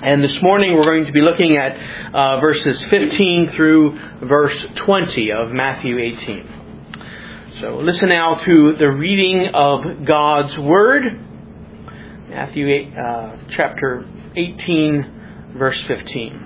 And this morning we're going to be looking at verses 15 through verse 20 of Matthew 18. So listen now to the reading of God's Word. Matthew chapter 18, verse 15.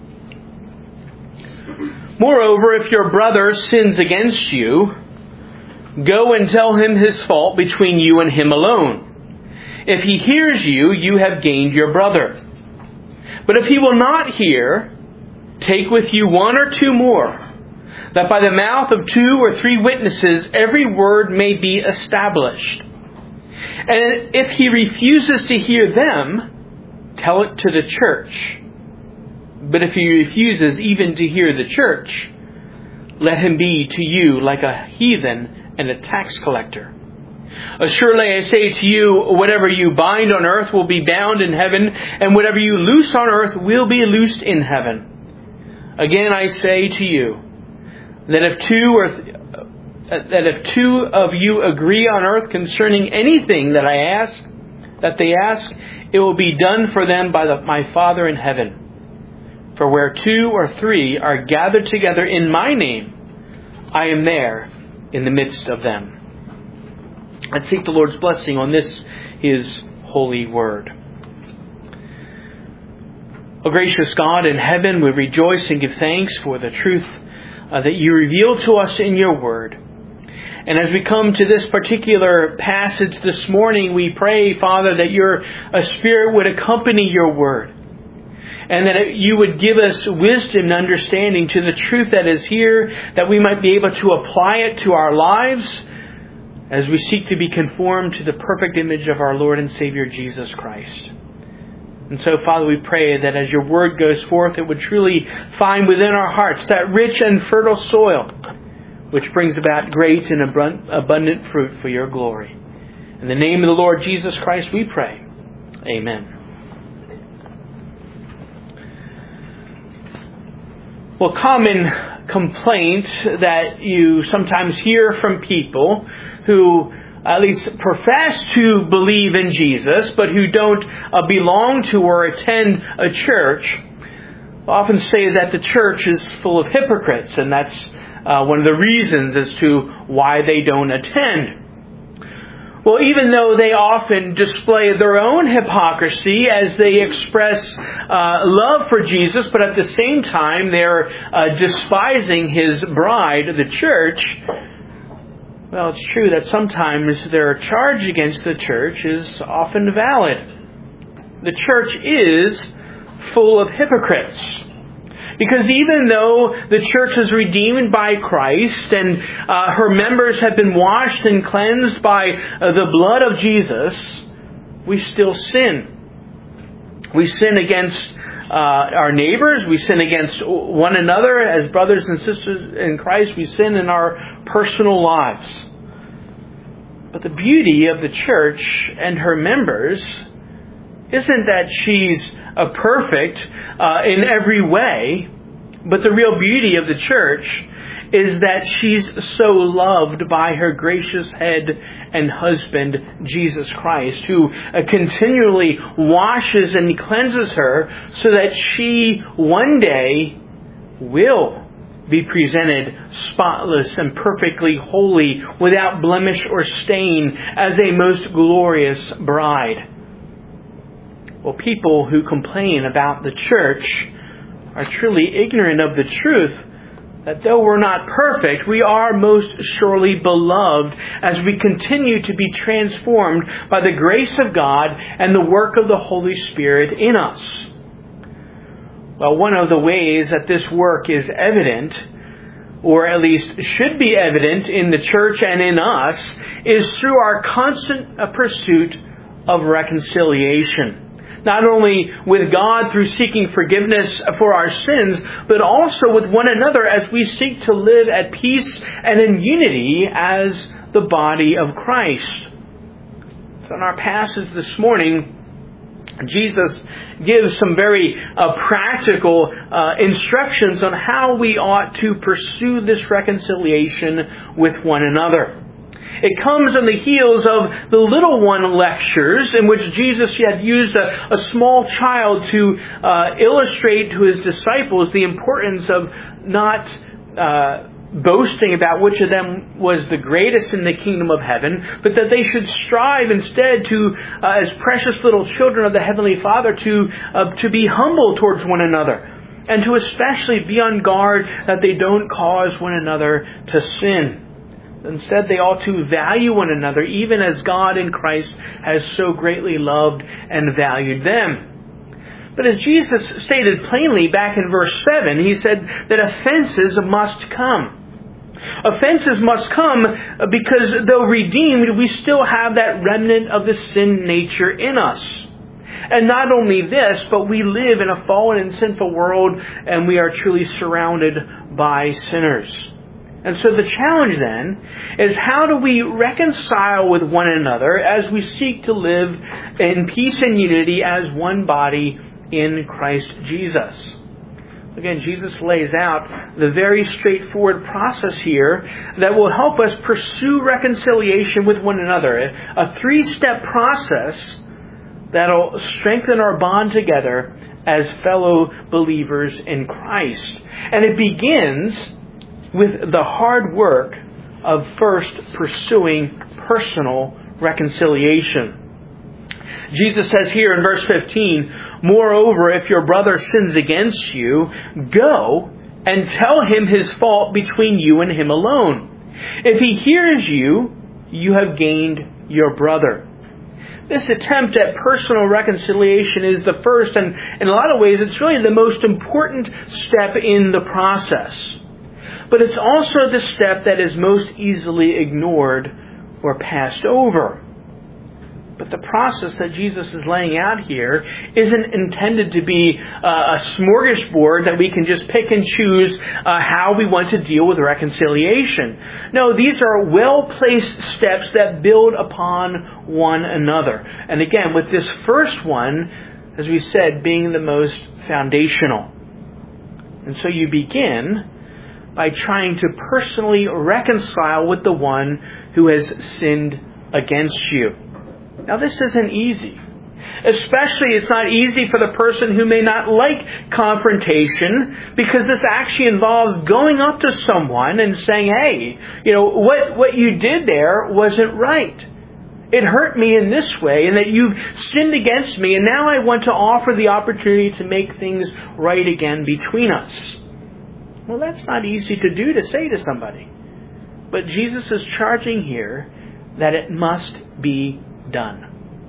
Moreover, if your brother sins against you, go and tell him his fault between you and him alone. If he hears you, you have gained your brother. But if he will not hear, take with you one or two more, that by the mouth of 2 or 3 witnesses every word may be established. And if he refuses to hear them, tell it to the church. But if he refuses even to hear the church, let him be to you like a heathen and a tax collector. Assuredly I say to you, whatever you bind on earth will be bound in heaven, and whatever you loose on earth will be loosed in heaven. Again I say to you, that if two of you agree on earth concerning anything that they ask, it will be done for them by my Father in heaven. For where 2 or 3 are gathered together in my name, I am there in the midst of them. Let's seek the Lord's blessing on this, His holy word. O gracious God in heaven, we rejoice and give thanks for the truth that you reveal to us in your word. And as we come to this particular passage this morning, we pray, Father, that your Spirit would accompany your word. And that you would give us wisdom and understanding to the truth that is here, that we might be able to apply it to our lives as we seek to be conformed to the perfect image of our Lord and Savior Jesus Christ. And so, Father, we pray that as your word goes forth, it would truly find within our hearts that rich and fertile soil, which brings about great and abundant fruit for your glory. In the name of the Lord Jesus Christ we pray. Amen. Well, common complaint that you sometimes hear from people who at least profess to believe in Jesus, but who don't belong to or attend a church, often say that the church is full of hypocrites, and that's one of the reasons as to why they don't attend. Well, even though they often display their own hypocrisy as they express love for Jesus, but at the same time they're despising His bride, the church, well, it's true that sometimes their charge against the church is often valid. The church is full of hypocrites. Because even though the church is redeemed by Christ and her members have been washed and cleansed by the blood of Jesus, we still sin. We sin against our neighbors. We sin against one another as brothers and sisters in Christ. We sin in our personal lives. But the beauty of the church and her members isn't that she's perfect in every way, but the real beauty of the church is that she's so loved by her gracious head and husband, Jesus Christ, who continually washes and cleanses her so that she one day will be presented spotless and perfectly holy, without blemish or stain, as a most glorious bride. Well, people who complain about the church are truly ignorant of the truth that though we're not perfect, we are most surely beloved as we continue to be transformed by the grace of God and the work of the Holy Spirit in us. Well, one of the ways that this work is evident, or at least should be evident in the church and in us, is through our constant pursuit of reconciliation. Not only with God through seeking forgiveness for our sins, but also with one another as we seek to live at peace and in unity as the body of Christ. So in our passage this morning, Jesus gives some very practical instructions on how we ought to pursue this reconciliation with one another. It comes on the heels of the little one lectures in which Jesus had used a small child to illustrate to his disciples the importance of not boasting about which of them was the greatest in the kingdom of heaven, but that they should strive instead to, as precious little children of the Heavenly Father, to be humble towards one another, and to especially be on guard that they don't cause one another to sin. Instead, they ought to value one another, even as God in Christ has so greatly loved and valued them. But as Jesus stated plainly back in verse 7, he said that offenses must come. Offenses must come because though redeemed, we still have that remnant of the sin nature in us. And not only this, but we live in a fallen and sinful world, and we are truly surrounded by sinners. And so the challenge then is, how do we reconcile with one another as we seek to live in peace and unity as one body in Christ Jesus? Again, Jesus lays out the very straightforward process here that will help us pursue reconciliation with one another. A 3-step process that will strengthen our bond together as fellow believers in Christ. And it begins with the hard work of first pursuing personal reconciliation. Jesus says here in verse 15, "Moreover, if your brother sins against you, go and tell him his fault between you and him alone. If he hears you, you have gained your brother." This attempt at personal reconciliation is the first, and in a lot of ways it's really the most important step in the process. But it's also the step that is most easily ignored or passed over. But the process that Jesus is laying out here isn't intended to be a smorgasbord that we can just pick and choose how we want to deal with reconciliation. No, these are well-placed steps that build upon one another. And again, with this first one, as we said, being the most foundational. And so you begin by trying to personally reconcile with the one who has sinned against you. Now, this isn't easy. Especially, it's not easy for the person who may not like confrontation, because this actually involves going up to someone and saying, "Hey, what you did there wasn't right. It hurt me in this way, and that you've sinned against me, and now I want to offer the opportunity to make things right again between us." Well, that's not easy to do, to say to somebody. But Jesus is charging here that it must be done.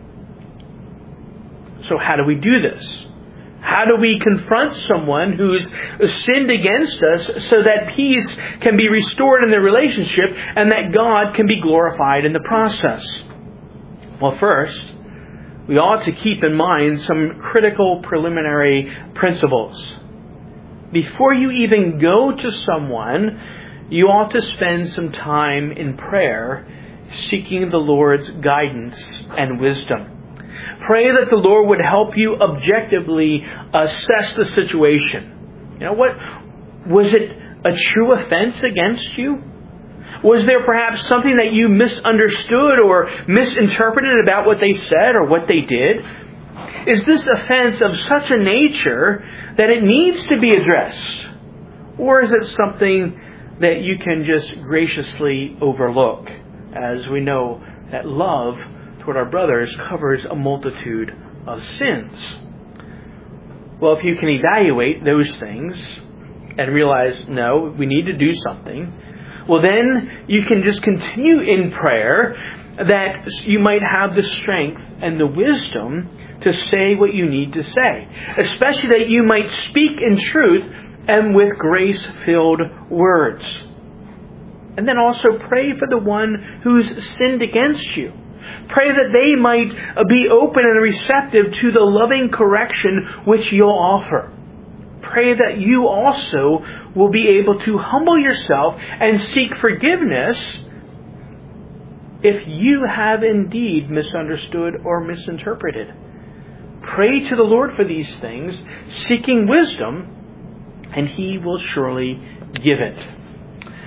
So how do we do this? How do we confront someone who's sinned against us so that peace can be restored in the relationship and that God can be glorified in the process? Well, first, we ought to keep in mind some critical preliminary principles. Before you even go to someone, you ought to spend some time in prayer, seeking the Lord's guidance and wisdom. Pray that the Lord would help you objectively assess the situation. What was it? A true offense against you? Was there perhaps something that you misunderstood or misinterpreted about what they said or what they did? Is this offense of such a nature that it needs to be addressed? Or is it something that you can just graciously overlook? As we know that love toward our brothers covers a multitude of sins. Well, if you can evaluate those things and realize, no, we need to do something, well, then you can just continue in prayer that you might have the strength and the wisdom to say what you need to say. Especially that you might speak in truth and with grace-filled words. And then also pray for the one who's sinned against you. Pray that they might be open and receptive to the loving correction which you'll offer. Pray that you also will be able to humble yourself and seek forgiveness if you have indeed misunderstood or misinterpreted. Pray to the Lord for these things, seeking wisdom, and He will surely give it.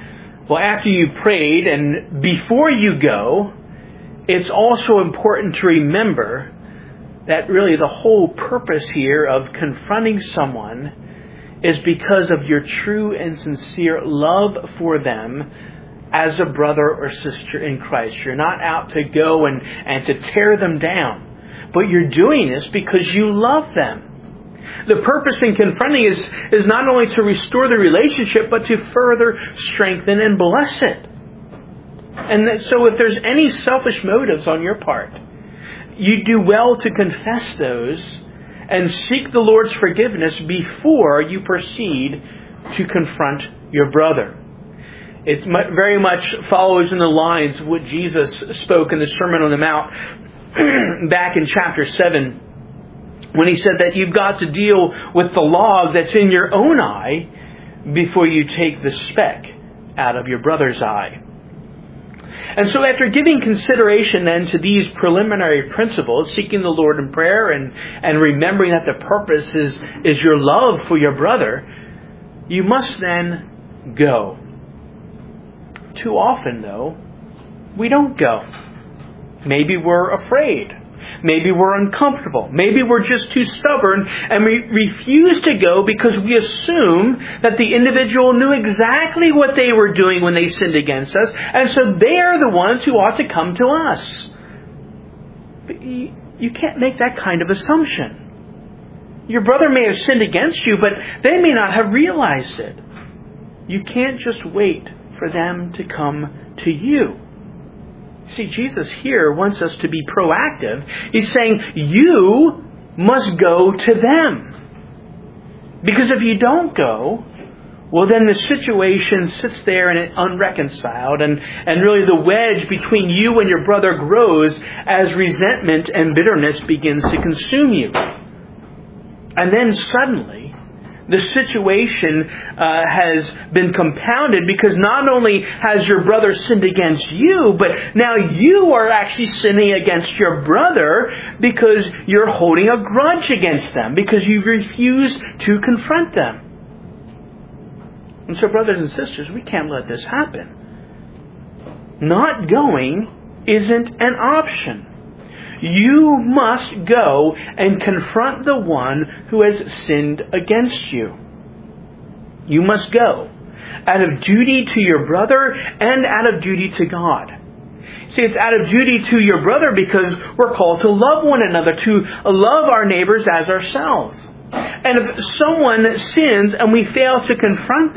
Well, after you prayed and before you go, it's also important to remember that really the whole purpose here of confronting someone is because of your true and sincere love for them as a brother or sister in Christ. You're not out to go and to tear them down, but you're doing this because you love them. The purpose in confronting is not only to restore the relationship, but to further strengthen and bless it. And so if there's any selfish motives on your part, you do well to confess those and seek the Lord's forgiveness before you proceed to confront your brother. It very much follows in the lines of what Jesus spoke in the Sermon on the Mount back in chapter 7, when he said that you've got to deal with the log that's in your own eye before you take the speck out of your brother's eye. And so after giving consideration then to these preliminary principles, seeking the Lord in prayer and remembering that the purpose is your love for your brother, you must then go. Too often, though, we don't go. Maybe we're afraid. Maybe we're uncomfortable. Maybe we're just too stubborn and we refuse to go because we assume that the individual knew exactly what they were doing when they sinned against us, and so they are the ones who ought to come to us. But you can't make that kind of assumption. Your brother may have sinned against you, but they may not have realized it. You can't just wait for them to come to you. See, Jesus here wants us to be proactive. He's saying, you must go to them. Because if you don't go, well, then the situation sits there and it's unreconciled. And really the wedge between you and your brother grows as resentment and bitterness begins to consume you. And then suddenly, the situation has been compounded because not only has your brother sinned against you, but now you are actually sinning against your brother because you're holding a grudge against them, because you refuse to confront them. And so, brothers and sisters, we can't let this happen. Not going isn't an option. You must go and confront the one who has sinned against you. You must go out of duty to your brother and out of duty to God. See, it's out of duty to your brother because we're called to love one another, to love our neighbors as ourselves. And if someone sins and we fail to confront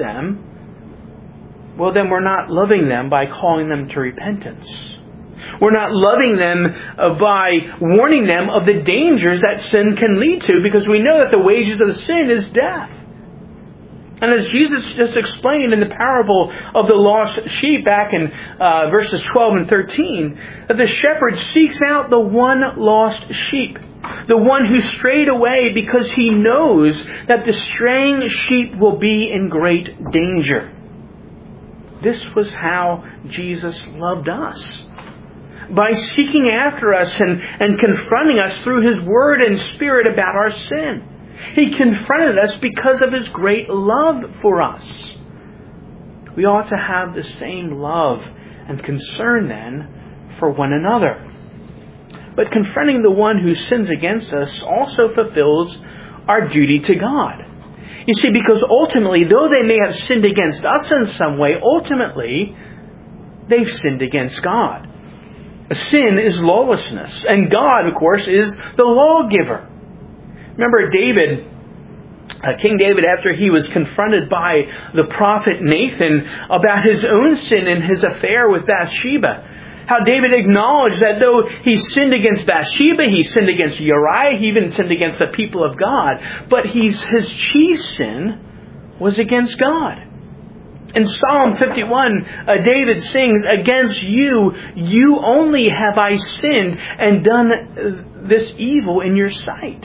them, well, then we're not loving them by calling them to repentance. We're not loving them by warning them of the dangers that sin can lead to, because we know that the wages of sin is death. And as Jesus just explained in the parable of the lost sheep back in verses 12 and 13, that the shepherd seeks out the one lost sheep, the one who strayed away, because he knows that the straying sheep will be in great danger. This was how Jesus loved us. By seeking after us and confronting us through His Word and Spirit about our sin. He confronted us because of His great love for us. We ought to have the same love and concern then for one another. But confronting the one who sins against us also fulfills our duty to God. You see, because ultimately, though they may have sinned against us in some way, ultimately, they've sinned against God. Sin is lawlessness. And God, of course, is the lawgiver. Remember David, King David, after he was confronted by the prophet Nathan about his own sin and his affair with Bathsheba. How David acknowledged that though he sinned against Bathsheba, he sinned against Uriah, he even sinned against the people of God. But his chief sin was against God. In Psalm 51, David sings, "Against you, you only have I sinned and done this evil in your sight."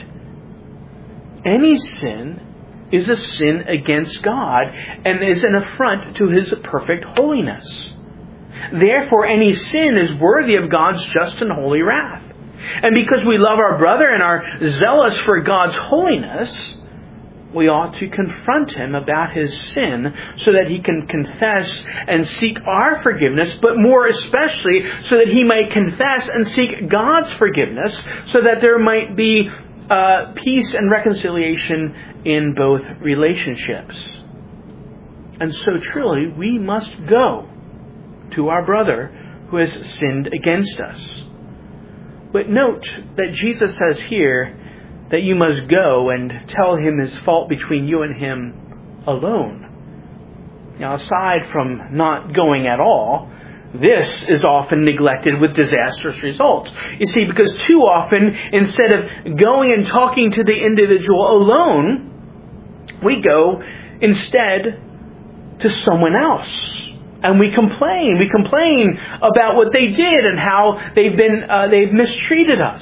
Any sin is a sin against God and is an affront to His perfect holiness. Therefore, any sin is worthy of God's just and holy wrath. And because we love our brother and are zealous for God's holiness, we ought to confront him about his sin so that he can confess and seek our forgiveness, but more especially so that he might confess and seek God's forgiveness so that there might be peace and reconciliation in both relationships. And so truly, we must go to our brother who has sinned against us. But note that Jesus says here that you must go and tell him his fault between you and him alone. Now, aside from not going at all, this is often neglected with disastrous results. You see, because too often, instead of going and talking to the individual alone, we go instead to someone else. And we complain. We complain about what they did and how they've mistreated us.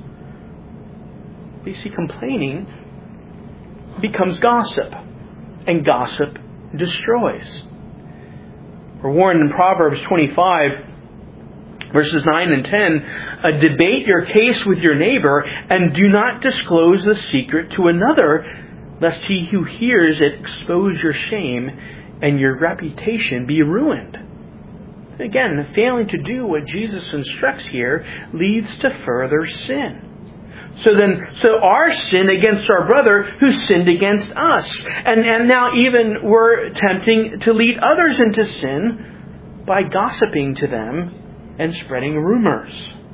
You see, complaining becomes gossip, and gossip destroys. We're warned in Proverbs 25, verses 9 and 10, debate your case with your neighbor, and do not disclose the secret to another, lest he who hears it expose your shame and your reputation be ruined. Again, failing to do what Jesus instructs here leads to further sin. So our sin against our brother who sinned against us. And now even we're attempting to lead others into sin by gossiping to them and spreading rumors.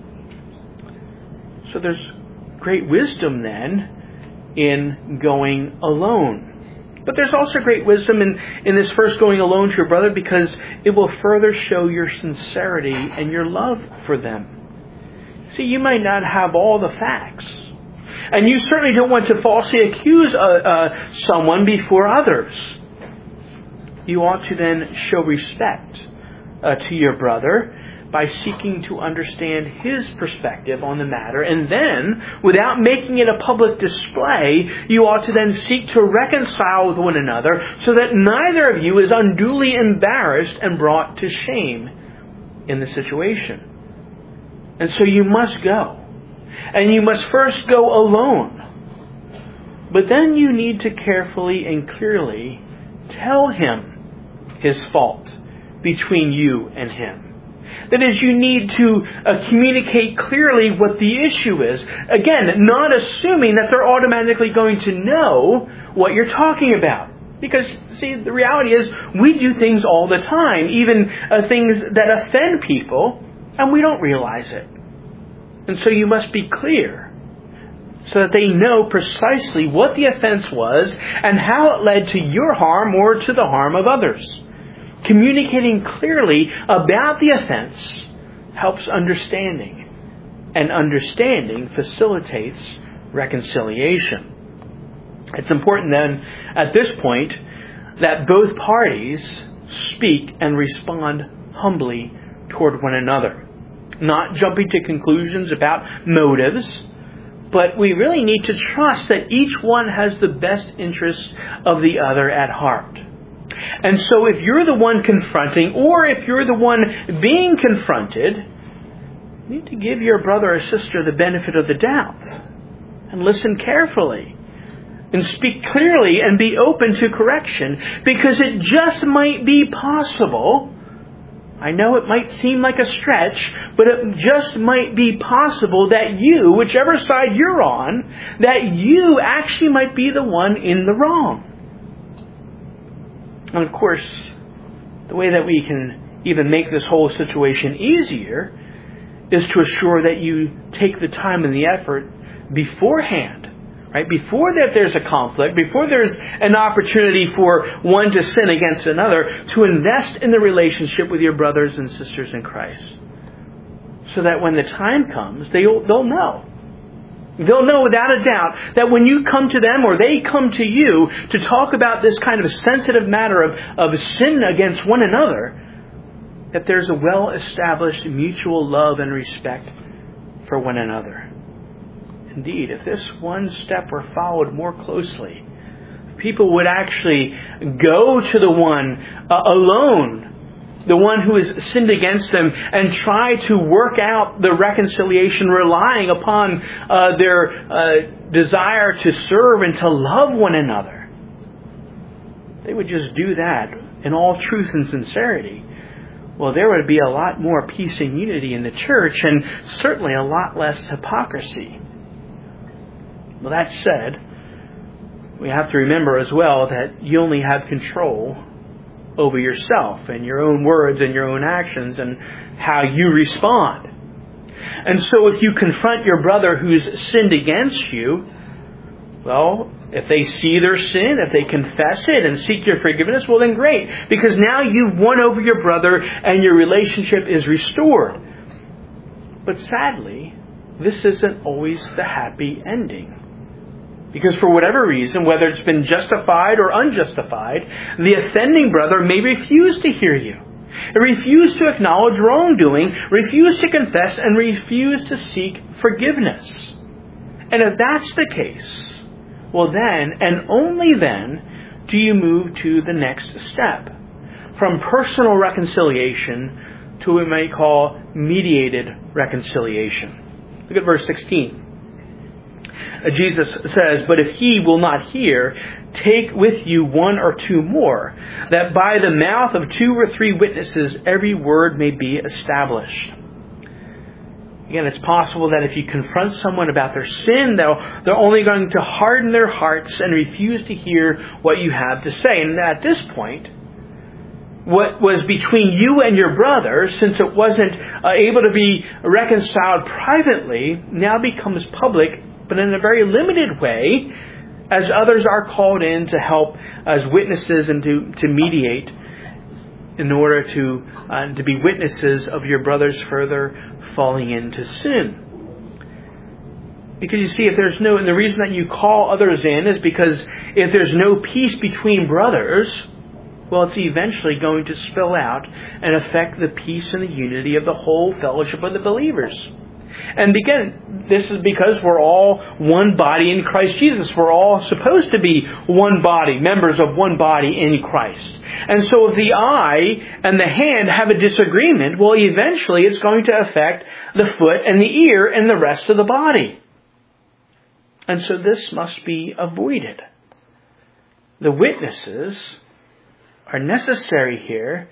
So there's great wisdom then in going alone. But there's also great wisdom in this first going alone to your brother because it will further show your sincerity and your love for them. See, you might not have all the facts. And you certainly don't want to falsely accuse someone before others. You ought to then show respect to your brother by seeking to understand his perspective on the matter. And then, without making it a public display, you ought to then seek to reconcile with one another so that neither of you is unduly embarrassed and brought to shame in the situation. And so you must go. And you must first go alone. But then you need to carefully and clearly tell him his fault between you and him. That is, you need to communicate clearly what the issue is. Again, not assuming that they're automatically going to know what you're talking about. Because, see, the reality is we do things all the time, even things that offend people, and we don't realize it. And so you must be clear so that they know precisely what the offense was and how it led to your harm or to the harm of others. Communicating clearly about the offense helps understanding, and understanding facilitates reconciliation. It's important then, at this point, that both parties speak and respond humbly toward one another. Not jumping to conclusions about motives, but we really need to trust that each one has the best interest of the other at heart. And so if you're the one confronting, or if you're the one being confronted, you need to give your brother or sister the benefit of the doubt and listen carefully and speak clearly and be open to correction, because it just might be possible. I know it might seem like a stretch, but it just might be possible that you, whichever side you're on, that you actually might be the one in the wrong. And of course, the way that we can even make this whole situation easier is to assure that you take the time and the effort beforehand. Right? Before that there's a conflict, before there's an opportunity for one to sin against another, to invest in the relationship with your brothers and sisters in Christ. So that when the time comes, they'll know. They'll know without a doubt that when you come to them or they come to you to talk about this kind of sensitive matter of sin against one another, that there's a well-established mutual love and respect for one another. Indeed, if this one step were followed more closely, people would actually go to the one alone, the one who has sinned against them, and try to work out the reconciliation, relying upon their desire to serve and to love one another. they would just do that in all truth and sincerity, well, there would be a lot more peace and unity in the church, and certainly a lot less hypocrisy. Well, that said, we have to remember as well that you only have control over yourself and your own words and your own actions and how you respond. And so if you confront your brother who's sinned against you, well, if they see their sin, if they confess it and seek your forgiveness, well then great. Because now you've won over your brother and your relationship is restored. But sadly, this isn't always the happy ending. Because for whatever reason, whether it's been justified or unjustified, the offending brother may refuse to hear you, refuse to acknowledge wrongdoing, refuse to confess, and refuse to seek forgiveness. And if that's the case, well then, and only then, do you move to the next step. From personal reconciliation to what we might call mediated reconciliation. Look at verse 16. Jesus says, "But if he will not hear, take with you one or two more, that by the mouth of 2 or 3 witnesses every word may be established." Again, it's possible that if you confront someone about their sin, they're only going to harden their hearts and refuse to hear what you have to say. And at this point, what was between you and your brother, since it wasn't able to be reconciled privately, now becomes public, but in a very limited way, as others are called in to help as witnesses and to mediate in order to be witnesses of your brother's further falling into sin. Because you see, if there's no, and the reason that you call others in is because if there's no peace between brothers, well, it's eventually going to spill out and affect the peace and the unity of the whole fellowship of the believers. And again, this is because we're all one body in Christ Jesus. We're all supposed to be one body, members of one body in Christ. And so if the eye and the hand have a disagreement, well, eventually it's going to affect the foot and the ear and the rest of the body. And so this must be avoided. The witnesses are necessary here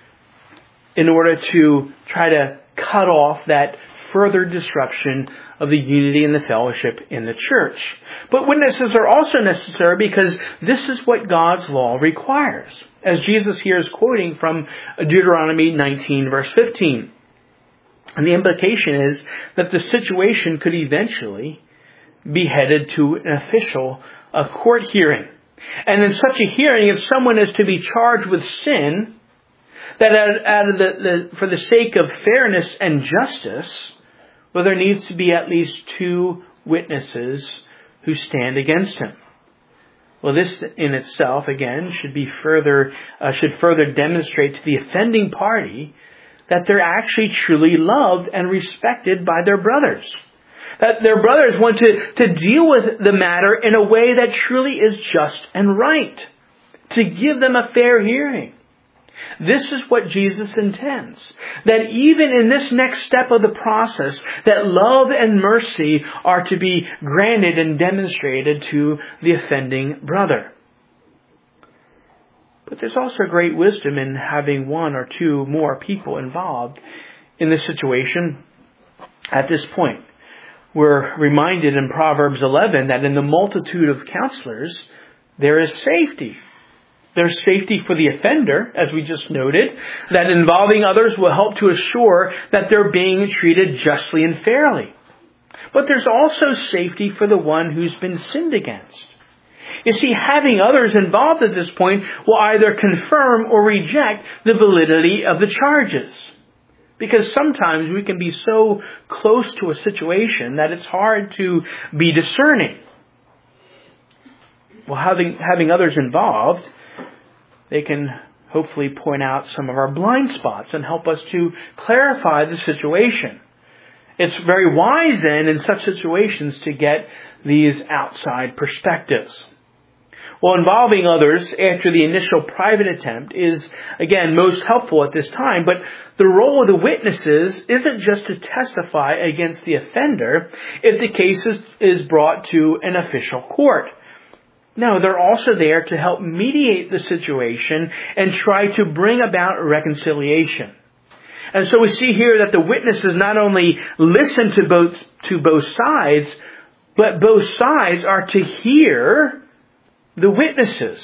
in order to try to cut off that further disruption of the unity and the fellowship in the church. But witnesses are also necessary because this is what God's law requires. As Jesus here is quoting from Deuteronomy 19 verse 15. And the implication is that the situation could eventually be headed to an official court hearing. And in such a hearing, if someone is to be charged with sin, that for the sake of fairness and justice, well, there needs to be at least 2 witnesses who stand against him. Well, this in itself, again, should further demonstrate to the offending party that they're actually truly loved and respected by their brothers. That their brothers want to deal with the matter in a way that truly is just and right. To give them a fair hearing. This is what Jesus intends. That even in this next step of the process, that love and mercy are to be granted and demonstrated to the offending brother. But there's also great wisdom in having 1 or 2 more people involved in this situation at this point. We're reminded in Proverbs 11 that in the multitude of counselors, there is safety. There's safety for the offender, as we just noted, that involving others will help to assure that they're being treated justly and fairly. But there's also safety for the one who's been sinned against. You see, having others involved at this point will either confirm or reject the validity of the charges. Because sometimes we can be so close to a situation that it's hard to be discerning. Well, having others involved, they can hopefully point out some of our blind spots and help us to clarify the situation. It's very wise then in such situations to get these outside perspectives. Well, involving others after the initial private attempt is, again, most helpful at this time, but the role of the witnesses isn't just to testify against the offender if the case is brought to an official court. No, they're also there to help mediate the situation and try to bring about reconciliation. And so we see here that the witnesses not only listen to both sides, but both sides are to hear the witnesses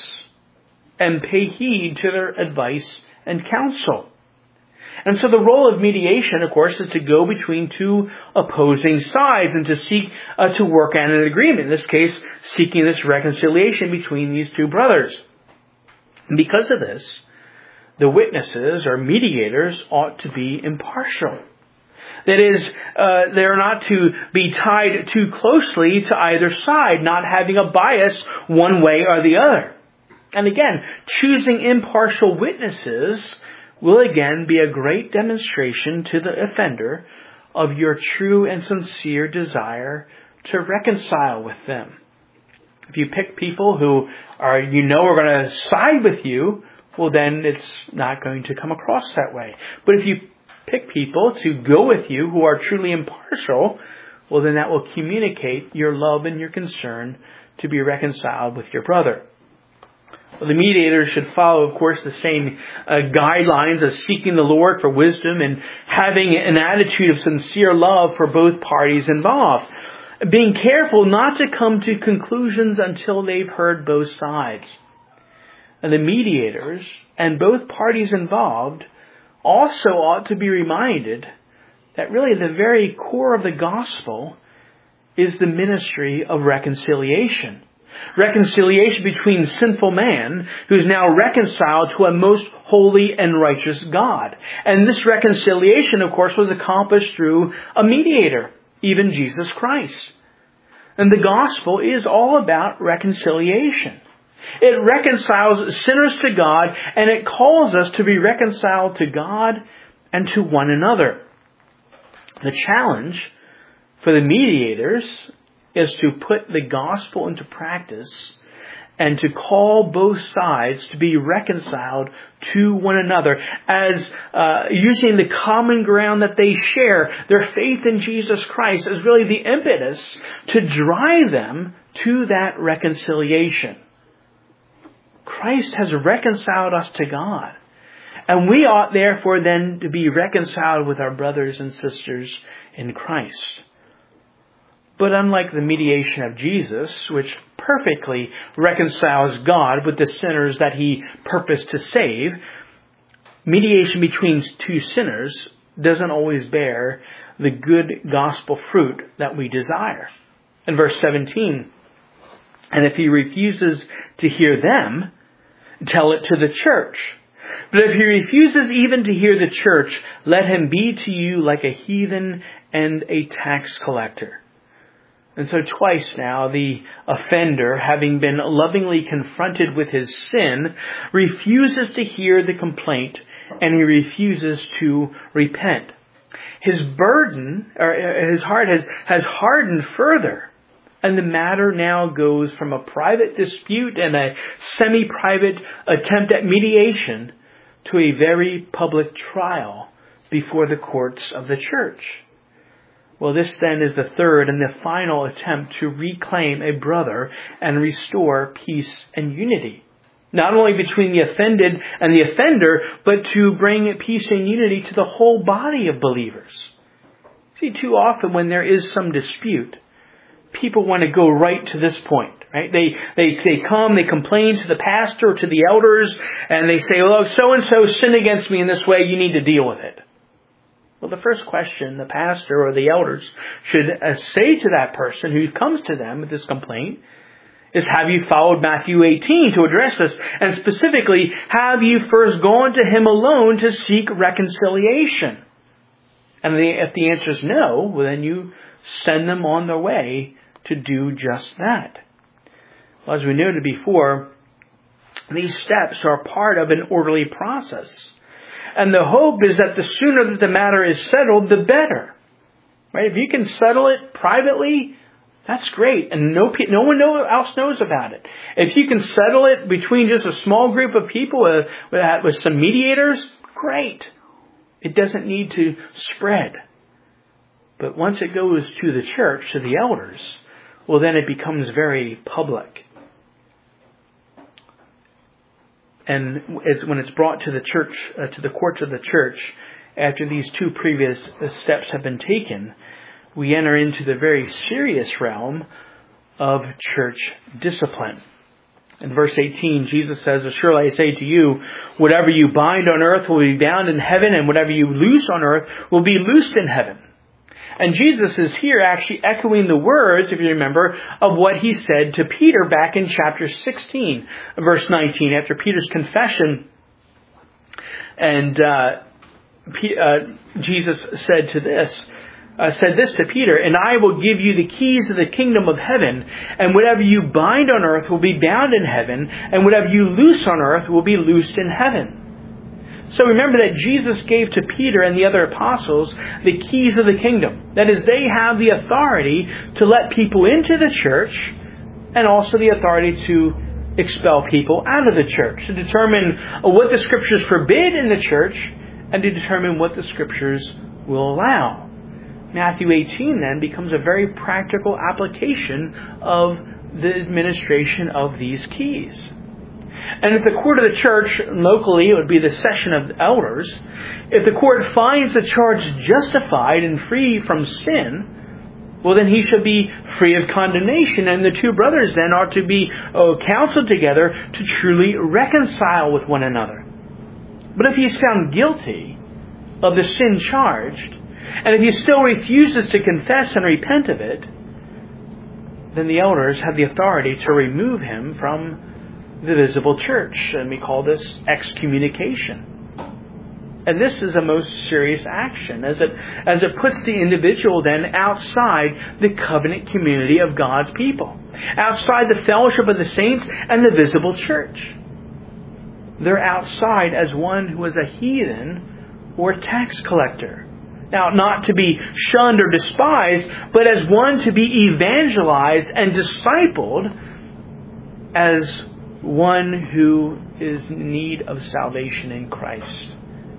and pay heed to their advice and counsel. And so the role of mediation, of course, is to go between two opposing sides and to seek to work out an agreement. In this case, seeking this reconciliation between these two brothers. And because of this, the witnesses or mediators ought to be impartial. That is, they're not to be tied too closely to either side, not having a bias one way or the other. And again, choosing impartial witnesses will again be a great demonstration to the offender of your true and sincere desire to reconcile with them. If you pick people who are going to side with you, well then it's not going to come across that way. But if you pick people to go with you who are truly impartial, well then that will communicate your love and your concern to be reconciled with your brother. Well, the mediator should follow, of course, the same guidelines of seeking the Lord for wisdom and having an attitude of sincere love for both parties involved. Being careful not to come to conclusions until they've heard both sides. And the mediators and both parties involved also ought to be reminded that really the very core of the gospel is the ministry of reconciliation. Reconciliation between sinful man who is now reconciled to a most holy and righteous God. And this reconciliation, of course, was accomplished through a mediator, even Jesus Christ. And the gospel is all about reconciliation. It reconciles sinners to God, and it calls us to be reconciled to God and to one another. The challenge for the mediators is to put the gospel into practice and to call both sides to be reconciled to one another as using the common ground that they share, their faith in Jesus Christ, is really the impetus to drive them to that reconciliation. Christ has reconciled us to God, and we ought therefore then to be reconciled with our brothers and sisters in Christ. But unlike the mediation of Jesus, which perfectly reconciles God with the sinners that He purposed to save, mediation between two sinners doesn't always bear the good gospel fruit that we desire. In verse 17, and if he refuses to hear them, tell it to the church. But if he refuses even to hear the church, let him be to you like a heathen and a tax collector. And so twice now, the offender, having been lovingly confronted with his sin, refuses to hear the complaint, and he refuses to repent. His burden, or his heart has hardened further, and the matter now goes from a private dispute and a semi-private attempt at mediation to a very public trial before the courts of the church. Well, this then is the third and the final attempt to reclaim a brother and restore peace and unity. Not only between the offended and the offender, but to bring peace and unity to the whole body of believers. See, too often when there is some dispute, people want to go right to this point, right? They come, they complain to the pastor or to the elders, and they say, well, so-and-so sinned against me in this way, you need to deal with it. Well, the first question the pastor or the elders should say to that person who comes to them with this complaint is, have you followed Matthew 18 to address this? And specifically, have you first gone to him alone to seek reconciliation? And if the answer is no, well, then you send them on their way to do just that. Well, as we noted before, these steps are part of an orderly process. And the hope is that the sooner that the matter is settled, the better. Right? If you can settle it privately, that's great. And no one else knows about it. If you can settle it between just a small group of people with some mediators, great. It doesn't need to spread. But once it goes to the church, to the elders, well, then it becomes very public. And when it's brought to the church, to the courts of the church, after these two previous steps have been taken, we enter into the very serious realm of church discipline. In verse 18, Jesus says, "Surely I say to you, whatever you bind on earth will be bound in heaven, and whatever you loose on earth will be loosed in heaven." And Jesus is here actually echoing the words, if you remember, of what he said to Peter back in chapter 16, verse 19, after Peter's confession. And Jesus said this to Peter, "And I will give you the keys of the kingdom of heaven, and whatever you bind on earth will be bound in heaven, and whatever you loose on earth will be loosed in heaven." So remember that Jesus gave to Peter and the other apostles the keys of the kingdom. That is, they have the authority to let people into the church, and also the authority to expel people out of the church, to determine what the Scriptures forbid in the church, and to determine what the Scriptures will allow. Matthew 18 then becomes a very practical application of the administration of these keys. And if the court of the church, locally it would be the session of elders, if the court finds the charge justified and free from sin, well then he should be free of condemnation, and the two brothers then are to be counseled together to truly reconcile with one another. But if he is found guilty of the sin charged, and if he still refuses to confess and repent of it, then the elders have the authority to remove him from the visible church. And we call this excommunication. And this is a most serious action, as it puts the individual then outside the covenant community of God's people, outside the fellowship of the saints and the visible church. They're outside as one who is a heathen or tax collector. Now, not to be shunned or despised, but as one to be evangelized and discipled as one who is in need of salvation in Christ.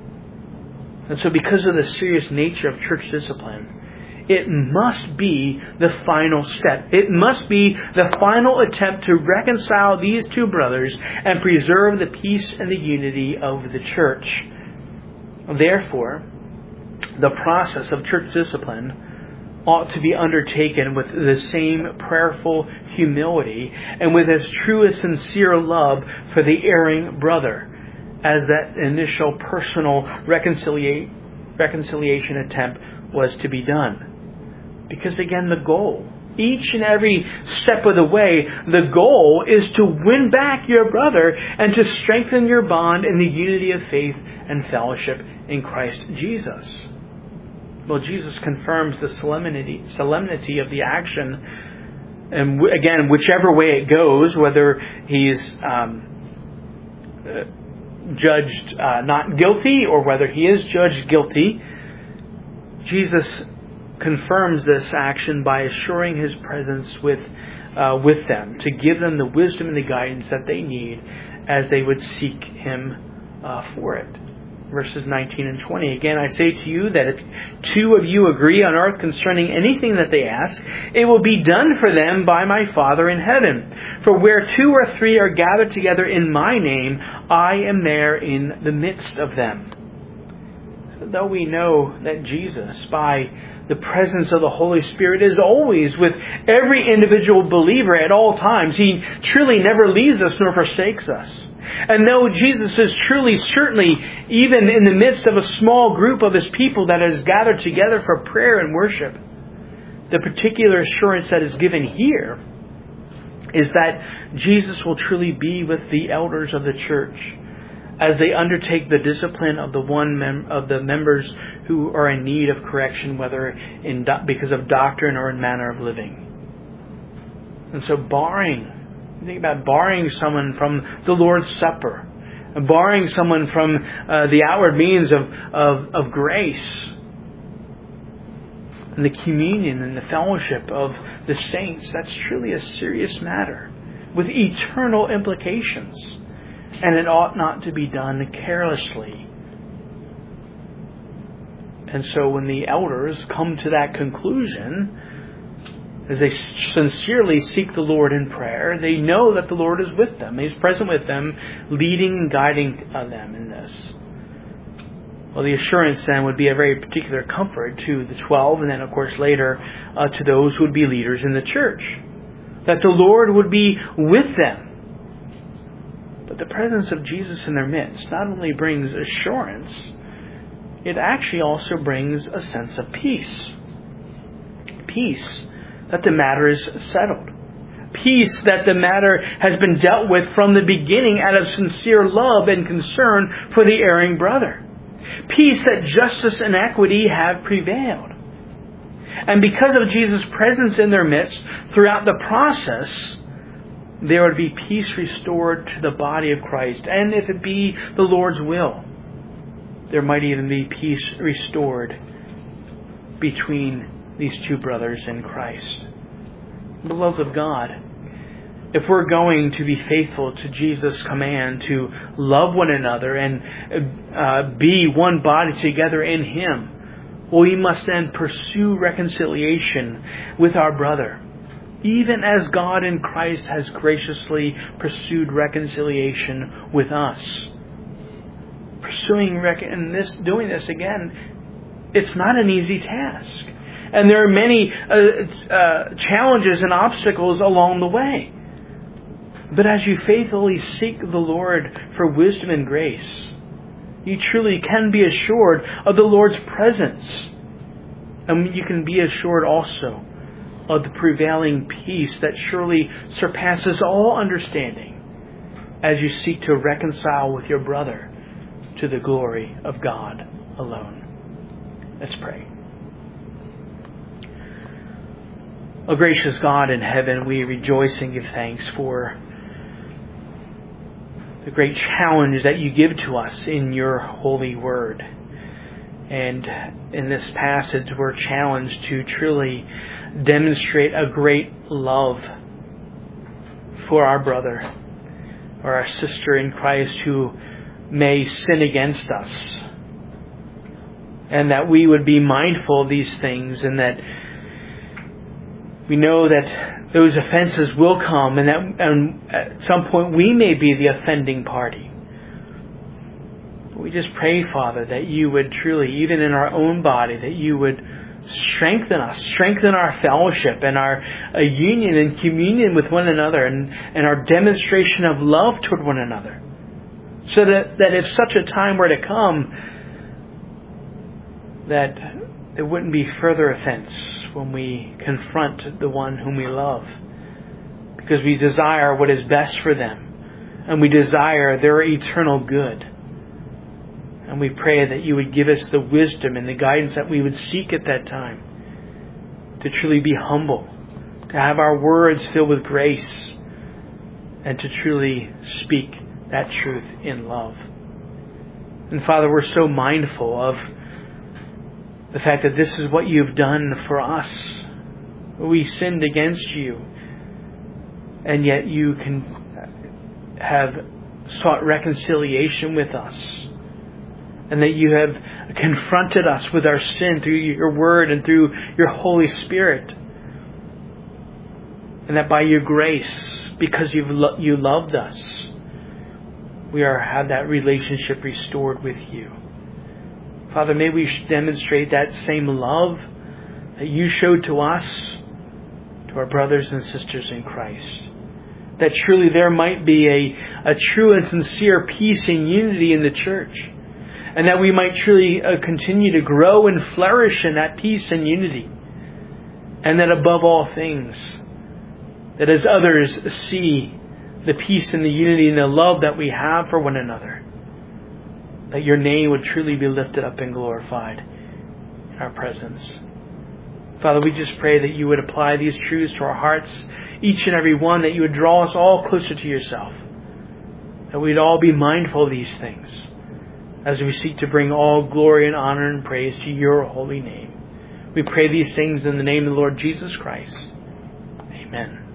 And so because of the serious nature of church discipline, it must be the final step. It must be the final attempt to reconcile these two brothers and preserve the peace and the unity of the church. Therefore, the process of church discipline ought to be undertaken with the same prayerful humility and with as true a sincere love for the erring brother as that initial personal reconciliation attempt was to be done. Because again, the goal, each and every step of the way, the goal is to win back your brother and to strengthen your bond in the unity of faith and fellowship in Christ Jesus. Well, Jesus confirms the solemnity of the action. And again, whichever way it goes, whether he's judged not guilty or whether he is judged guilty, Jesus confirms this action by assuring his presence with them, to give them the wisdom and the guidance that they need as they would seek him for it. Verses 19 and 20. "Again, I say to you that if two of you agree on earth concerning anything that they ask, it will be done for them by my Father in heaven. For where two or three are gathered together in my name, I am there in the midst of them." Though we know that Jesus, by the presence of the Holy Spirit, is always with every individual believer at all times, he truly never leaves us nor forsakes us. And though Jesus is truly, certainly, even in the midst of a small group of his people that is gathered together for prayer and worship, the particular assurance that is given here is that Jesus will truly be with the elders of the church as they undertake the discipline of the members who are in need of correction, whether because of doctrine or in manner of living. And so think about barring someone from the Lord's Supper, barring someone from the outward means of grace, and the communion and the fellowship of the saints. That's truly a serious matter with eternal implications. And it ought not to be done carelessly. And so when the elders come to that conclusion, as they sincerely seek the Lord in prayer, they know that the Lord is with them. He's present with them, leading and guiding them in this. Well, the assurance then would be a very particular comfort to the 12, and then of course later to those who would be leaders in the church. That the Lord would be with them. But the presence of Jesus in their midst not only brings assurance, it actually also brings a sense of peace. Peace that the matter is settled. Peace that the matter has been dealt with from the beginning out of sincere love and concern for the erring brother. Peace that justice and equity have prevailed. And because of Jesus' presence in their midst throughout the process, there would be peace restored to the body of Christ. And if it be the Lord's will, there might even be peace restored between these two brothers in Christ. Beloved of God, if we're going to be faithful to Jesus' command to love one another and be one body together in Him, well, we must then pursue reconciliation with our brother, even as God in Christ has graciously pursued reconciliation with us. Doing this again, it's not an easy task. And there are many challenges and obstacles along the way. But as you faithfully seek the Lord for wisdom and grace, you truly can be assured of the Lord's presence. And you can be assured also of the prevailing peace that surely surpasses all understanding as you seek to reconcile with your brother to the glory of God alone. Let's pray. O gracious God in heaven, we rejoice and give thanks for the great challenge that you give to us in your holy word. And in this passage, we're challenged to truly demonstrate a great love for our brother or our sister in Christ who may sin against us. And that we would be mindful of these things, and that we know that those offenses will come, and that at some point we may be the offending party. We just pray, Father, that you would truly, even in our own body, that you would strengthen us, strengthen our fellowship and our union and communion with one another, and our demonstration of love toward one another. So that if such a time were to come, that there wouldn't be further offense when we confront the one whom we love. Because we desire what is best for them. And we desire their eternal good. And we pray that you would give us the wisdom and the guidance that we would seek at that time. To truly be humble. To have our words filled with grace. And to truly speak that truth in love. And Father, we're so mindful of the fact that this is what you've done for us. We sinned against you, and yet you have sought reconciliation with us, and that you have confronted us with our sin through your word and through your Holy Spirit, and that by your grace, because you loved us, we have that relationship restored with you. Father, may we demonstrate that same love that you showed to us, to our brothers and sisters in Christ. That truly there might be a true and sincere peace and unity in the church. And that we might truly continue to grow and flourish in that peace and unity. And that above all things, that as others see the peace and the unity and the love that we have for one another, that your name would truly be lifted up and glorified in our presence. Father, we just pray that you would apply these truths to our hearts, each and every one, that you would draw us all closer to yourself. That we'd all be mindful of these things as we seek to bring all glory and honor and praise to your holy name. We pray these things in the name of the Lord Jesus Christ. Amen.